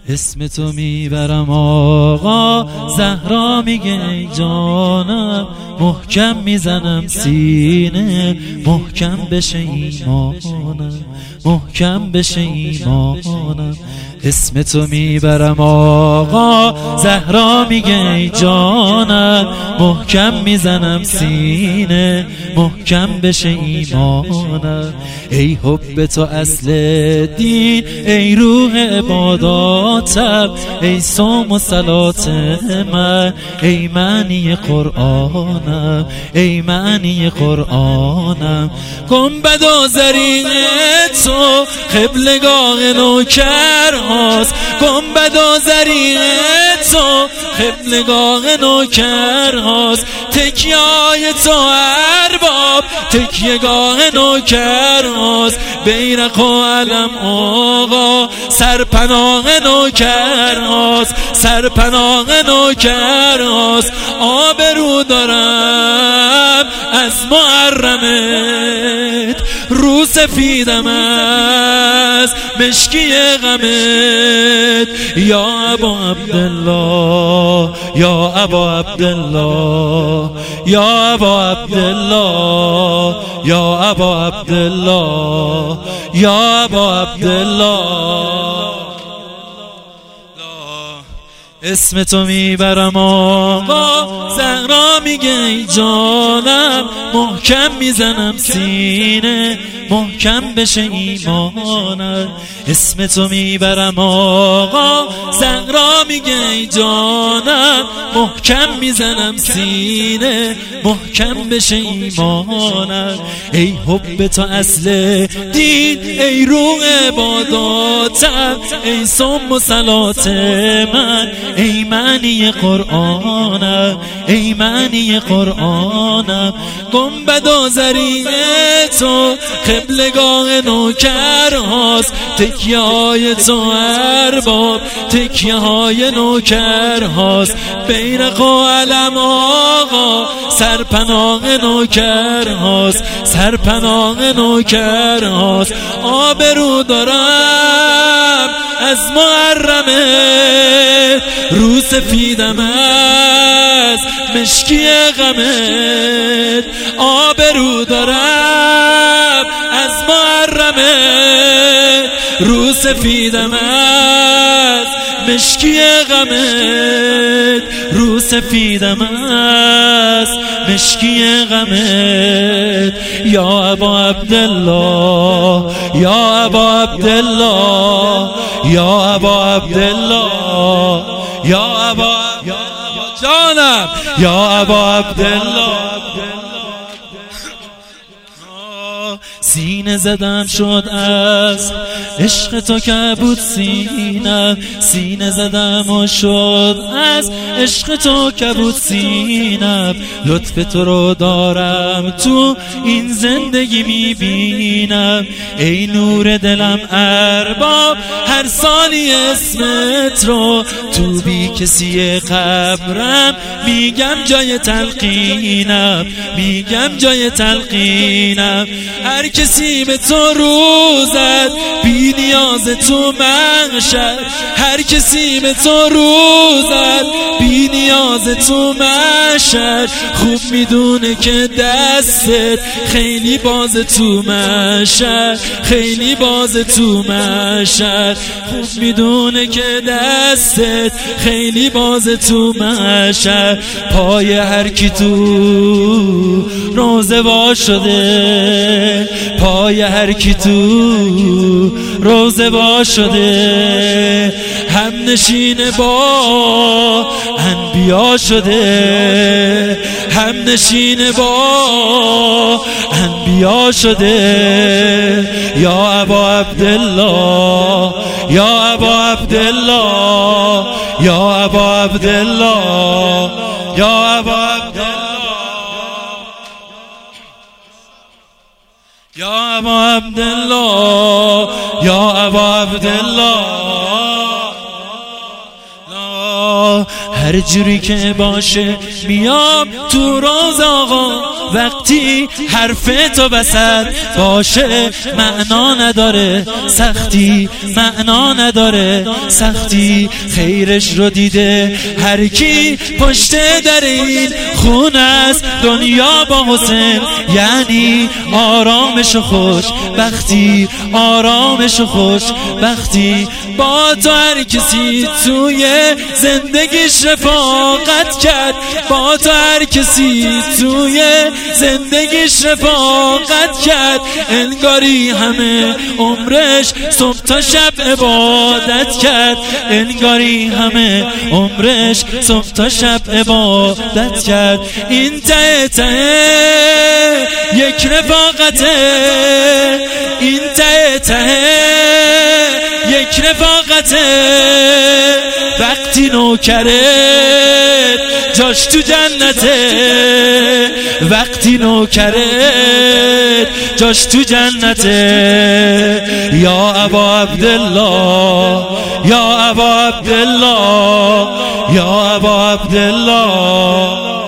اسم تو میبرم آقا، زهرا میگه ای جانم، محکم میزنم سینه، محکم بشه ایمانم، محکم بشه ایمانم. اسم تو میبرم آقا، زهرا میگه ای جانم، محکم میزنم سینه، محکم بشه ایمانم. ای حب تو اصل دین، ای روح عباداتم، ای صوم و صلات من، ای معنی قرآنم، ای معنی قرآنم. گنبد و زرین تو قبلگاه نوکرهاست، گنبد و زرین تو قبلگاه نوکرهاست، تکیه‌های تو ارباب تکیه‌گاه نوکرهاست. بیرق و علم آقا سرپناه نوکرهاست، سرپناه نوکرهاست. آبرو دارم از محرمت، رو سفیدم از مشکی غمت. یا ابا عبدالله، یا ابا عبدالله، یا ابا عبدالله، یا ابا عبدالله، یا ابا عبدالله. اسم تو میبرم آقا، زهرا میگه ای جانم، محکم میزنم سینه، محکم بشه ایمانم. اسم تو میبرم آقا، زهرا میگه ای جانم، محکم میزنم سینه، محکم بشه ایمانم. ای حب تو اصل دین، ای روح عباداتم، ای صوم و صلات من، ای معنی قرآنم، ای معنی قرآنم. گنبد و زرین تو قبلگاه نوکرهاست، تکیه‌های تو ارباب تکیه‌های نوکرهاست. بیرق و علم آقا سرپناه نوکرهاست، سرپناه نوکرهاست. آبرو دارم از محرمت، رو سفیدم از مشکی غمت. آبرو دارم از محرمت، رو سفیدم از مشکی غمت، رو سفیدم از مشکی غمت. یا ابا عبدالله، یا ابا عبدالله، یا ابا عبدالله، یا ابا جانم، یا ابا عبدالله. سینه زدم شد از عشق تو که بود سینم، سینه زدم و شد از عشق تو که بود سینم. لطف تو رو دارم تو این زندگی میبینم، ای نور دلم ارباب هر سالی اسمت رو. تو بی کسی قبرم میگم جای تلقینم، میگم جای تلقینم. هر کسی به تو روزد بی نیاز تو محشر، هر کسی به تو روزد بی نیاز تو محشر. خوب میدونه که دستت خیلی باز تو محشر، خیلی باز تو محشر. خوب میدونه که دستت خیلی باز تو محشر. پای هر کی تو روزه وا شده، پای هر کی تو روزه وا شده، هم نشین با انبیا شده، هم نشین با انبیا شده. یا ابا عبدالله، یا ابا عبدالله، یا ابا عبدالله، یا ابا عبدالله، یا ابا عبدالله، یا ابا عبدالله. هر جوری که باشه میام تو راز آقا. وقتی حرف تو وسط باشه معنا نداره سختی، معنا نداره سختی. خیرش رو دیده هر کی پشت در این خونه است دنیا با حسین، یعنی آرامش و خوش بختی، آرامش و خوش بختی. با تو هر کسی توی زندگیش رفاقت کرد، با تو هر کسی توی زندگیش رفاقت کرد. انگاری همه عمرش صبح تا شب عبادت کرد، انگاری همه عمرش صبح تا شب عبادت کرد. این ته ته یک رفاقته، این ته ته یک رفاقته. وقتی نوکرت جاش تو جنته، وقتی نوکرت جاش تو جنته. یا ابا عبدالله، یا ابا عبدالله، یا ابا عبدالله.